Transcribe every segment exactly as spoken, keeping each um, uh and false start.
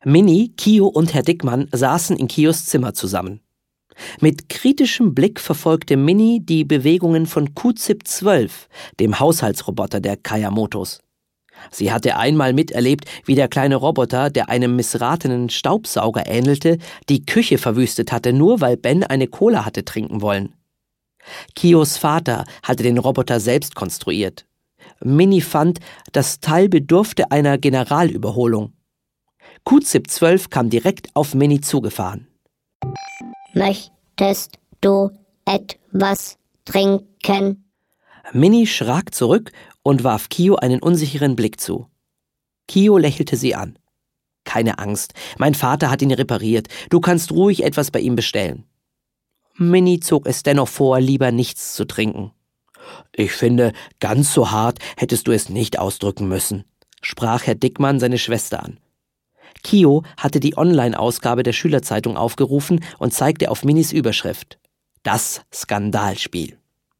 Minnie, Kio und Herr Dickmann saßen in Kios Zimmer zusammen. Mit kritischem Blick verfolgte Minnie die Bewegungen von Q Z I P zwölf, dem Haushaltsroboter der Kayamotos. Sie hatte einmal miterlebt, wie der kleine Roboter, der einem missratenen Staubsauger ähnelte, die Küche verwüstet hatte, nur weil Ben eine Cola hatte trinken wollen. Kios Vater hatte den Roboter selbst konstruiert. Minnie fand, das Teil bedurfte einer Generalüberholung. Q Z I P zwölf kam direkt auf Minnie zugefahren. Möchtest du etwas trinken? Minnie schrak zurück und warf Kio einen unsicheren Blick zu. Kio lächelte sie an. Keine Angst, mein Vater hat ihn repariert. Du kannst ruhig etwas bei ihm bestellen. Minnie zog es dennoch vor, lieber nichts zu trinken. Ich finde, ganz so hart hättest du es nicht ausdrücken müssen, sprach Herr Dickmann seine Schwester an. Kio hatte die Online-Ausgabe der Schülerzeitung aufgerufen und zeigte auf Minnies Überschrift: Das Skandalspiel.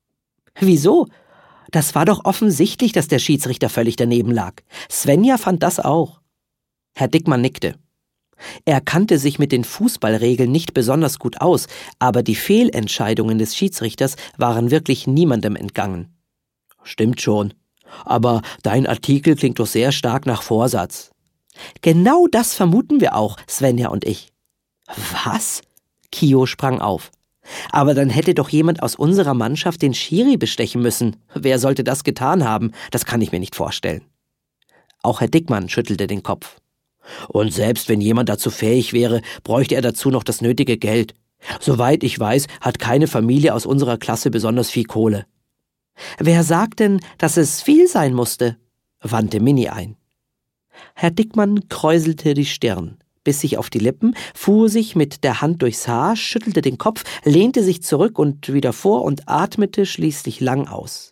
Wieso? Das war doch offensichtlich, dass der Schiedsrichter völlig daneben lag. Svenja fand das auch. Herr Dickmann nickte. Er kannte sich mit den Fußballregeln nicht besonders gut aus, aber die Fehlentscheidungen des Schiedsrichters waren wirklich niemandem entgangen. Stimmt schon, aber dein Artikel klingt doch sehr stark nach Vorsatz. Genau das vermuten wir auch, Svenja und ich. Was? Kio sprang auf. Aber dann hätte doch jemand aus unserer Mannschaft den Schiri bestechen müssen. Wer sollte das getan haben? Das kann ich mir nicht vorstellen. Auch Herr Dickmann schüttelte den Kopf. Und selbst wenn jemand dazu fähig wäre, bräuchte er dazu noch das nötige Geld. Soweit ich weiß, hat keine Familie aus unserer Klasse besonders viel Kohle. Wer sagt denn, dass es viel sein musste? Wandte Minnie ein. Herr Dickmann kräuselte die Stirn, biss sich auf die Lippen, fuhr sich mit der Hand durchs Haar, schüttelte den Kopf, lehnte sich zurück und wieder vor und atmete schließlich lang aus.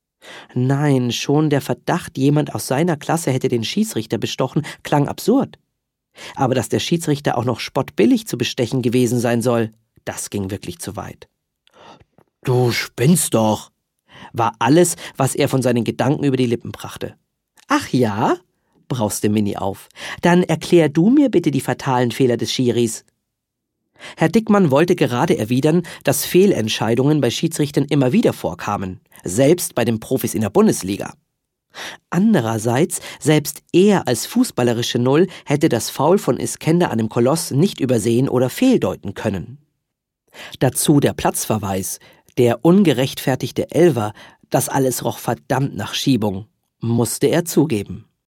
Nein, schon der Verdacht, jemand aus seiner Klasse hätte den Schiedsrichter bestochen, klang absurd. Aber dass der Schiedsrichter auch noch spottbillig zu bestechen gewesen sein soll, das ging wirklich zu weit. »Du spinnst doch«, war alles, was er von seinen Gedanken über die Lippen brachte. »Ach ja?«, brauste Minnie auf. »Dann erklär du mir bitte die fatalen Fehler des Schiris.« Herr Dickmann wollte gerade erwidern, dass Fehlentscheidungen bei Schiedsrichtern immer wieder vorkamen, selbst bei den Profis in der Bundesliga. Andererseits, selbst er als fußballerische Null hätte das Foul von Iskender an dem Koloss nicht übersehen oder fehldeuten können. Dazu der Platzverweis, der ungerechtfertigte Elfer, das alles roch verdammt nach Schiebung, musste er zugeben.